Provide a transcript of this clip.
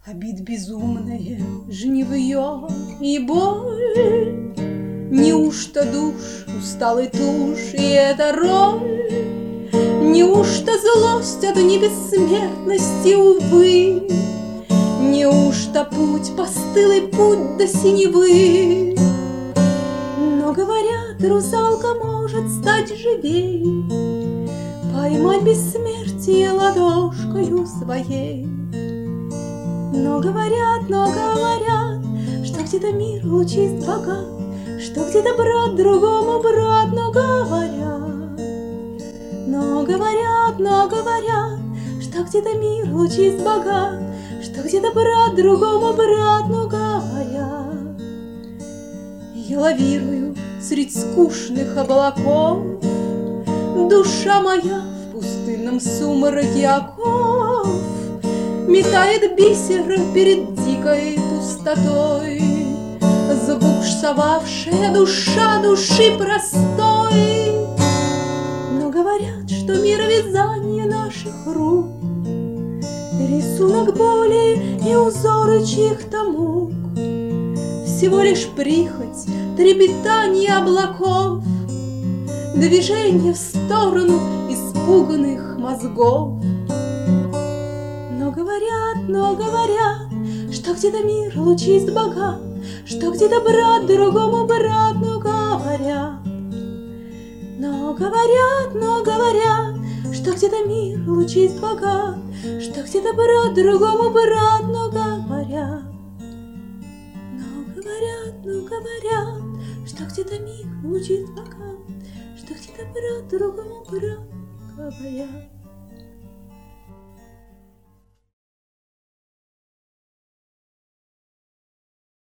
Обид безумное жнивье и боль. Неужто душ усталый тушь и эта роль? Неужто злость от небессмертности, увы? Неужто путь, постылый путь до синевы? Но говорят, русалка может стать живей, поймать бессмертие ладошкою своей. Но говорят, что где-то мир лучист богат, что где-то брат другому брат, но говорят, что где-то мир лучист богат, что где-то брат другому брат, но говорят. Я лавирую средь скучных облаков, душа моя в пустынном сумраке оков метает бисер перед дикой пустотой, забуксовавшая душа души простой. Но говорят, что мир вязания наших рук, рисунок боли и узоры чьих-то мук, всего лишь прихоть, трепетание облаков, движение в сторону испуганных мозгов. Но говорят, что где-то мир лучист богат, что где-то брат другому брат, но говорят, что где-то мир лучист богат, что где-то брат другому брат, но говорят, что где-то мир лучист богат, что где-то брат другому брат, говорят.